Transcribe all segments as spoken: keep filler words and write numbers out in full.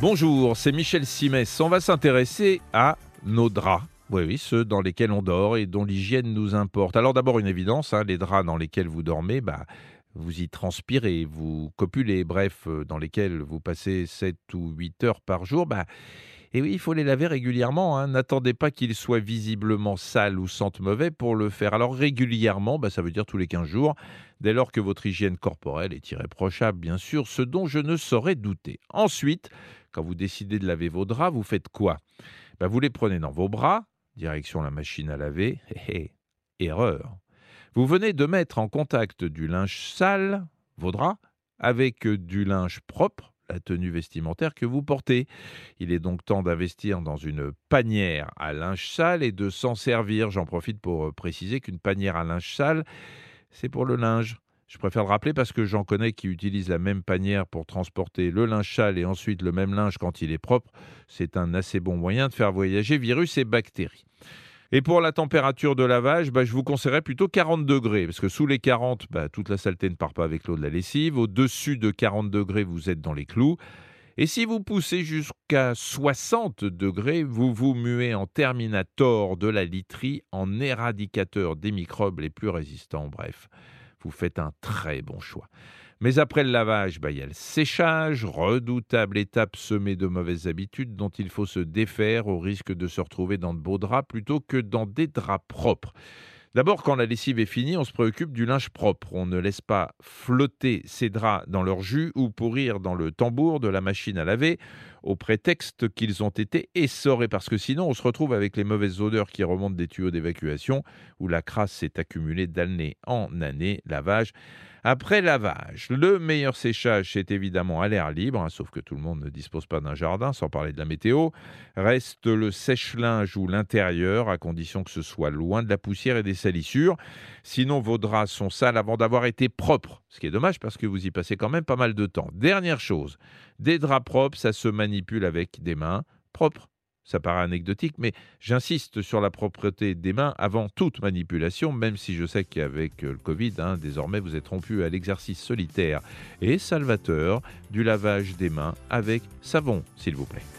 Bonjour, c'est Michel Simès. On va s'intéresser à nos draps. Oui, oui, ceux dans lesquels on dort et dont l'hygiène nous importe. Alors d'abord une évidence, hein, les draps dans lesquels vous dormez, bah, vous y transpirez, vous copulez, bref, euh, dans lesquels vous passez sept ou huit heures par jour, bah, et oui, il faut les laver régulièrement, hein. N'attendez pas qu'ils soient visiblement sales ou sentent mauvais pour le faire. Alors régulièrement, bah, ça veut dire tous les quinze jours, dès lors que votre hygiène corporelle est irréprochable, bien sûr, ce dont je ne saurais douter. Ensuite, quand vous décidez de laver vos draps, vous faites quoi? Bah, vous les prenez dans vos bras, direction la machine à laver. Hé, hé, erreur. Vous venez de mettre en contact du linge sale, vos draps, avec euh, du linge propre, la tenue vestimentaire que vous portez. Il est donc temps d'investir dans une panière à linge sale et de s'en servir. J'en profite pour euh, préciser qu'une panière à linge sale, c'est pour le linge. Je préfère le rappeler parce que j'en connais qui utilisent la même panière pour transporter le linge sale et ensuite le même linge quand il est propre. C'est un assez bon moyen de faire voyager virus et bactéries. Et pour la température de lavage, bah, je vous conseillerais plutôt quarante degrés, parce que sous les quarante, bah, toute la saleté ne part pas avec l'eau de la lessive. Au-dessus de quarante degrés, vous êtes dans les clous. Et si vous poussez jusqu'à soixante degrés, vous vous muez en Terminator de la literie, en éradicateur des microbes les plus résistants. Bref, vous faites un très bon choix. Mais après le lavage, bah, il y a le séchage, redoutable étape semée de mauvaises habitudes dont il faut se défaire au risque de se retrouver dans de beaux draps plutôt que dans des draps propres. D'abord, quand la lessive est finie, on se préoccupe du linge propre. On ne laisse pas flotter ces draps dans leur jus ou pourrir dans le tambour de la machine à laver au prétexte qu'ils ont été essorés. Parce que sinon, on se retrouve avec les mauvaises odeurs qui remontent des tuyaux d'évacuation où la crasse s'est accumulée d'année en année. Lavage après lavage. Le meilleur séchage, c'est évidemment à l'air libre, hein, sauf que tout le monde ne dispose pas d'un jardin, sans parler de la météo. Reste le sèche-linge ou l'intérieur, à condition que ce soit loin de la poussière et des salissures. Sinon, vos draps sont sales avant d'avoir été propres, ce qui est dommage parce que vous y passez quand même pas mal de temps. Dernière chose, des draps propres, ça se manipule avec des mains propres. Ça paraît anecdotique, mais j'insiste sur la propreté des mains avant toute manipulation, même si je sais qu'avec le Covid, hein, désormais, vous êtes rompu à l'exercice solitaire et salvateur du lavage des mains avec savon, s'il vous plaît.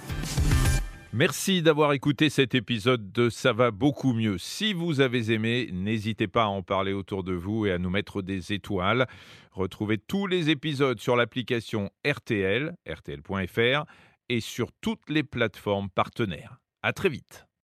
Merci d'avoir écouté cet épisode de Ça va beaucoup mieux. Si vous avez aimé, n'hésitez pas à en parler autour de vous et à nous mettre des étoiles. Retrouvez tous les épisodes sur l'application R T L, R T L point F R, et sur toutes les plateformes partenaires. À très vite.